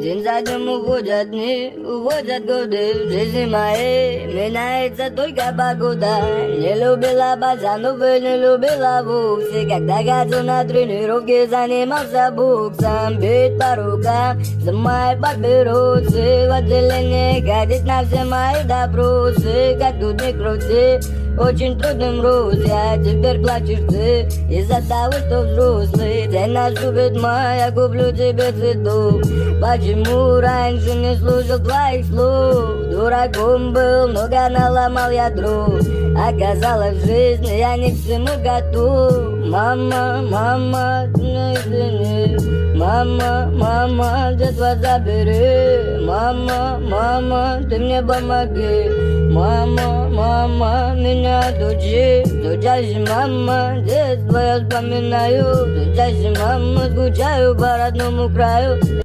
День за днем уходят дни, уходят годы в жизни моей. Меняется только погода. Не любила базанов и не любила вовсе. Когда ходил на тренировки, занимался боксом. Бить по рукам, сжимая папиросы. В отделение ходить на все мои допросы. Как тут не крути, очень трудным рос я. Теперь плачешь ты из-за того, что взрослый. День наступит май, я куплю тебе цветов. Почему раньше не слушал твоих слов? Дураком был, много наломал я дров. Оказалось, в жизни я не к всему готов. Мама, мама, ты меня извини. Мама, мама, детство забери. Мама, мама, ты мне помоги. Мама, мама, меня отучи. Стучащий мама, детство я вспоминаю. Стучащий мама, скучаю по родному краю.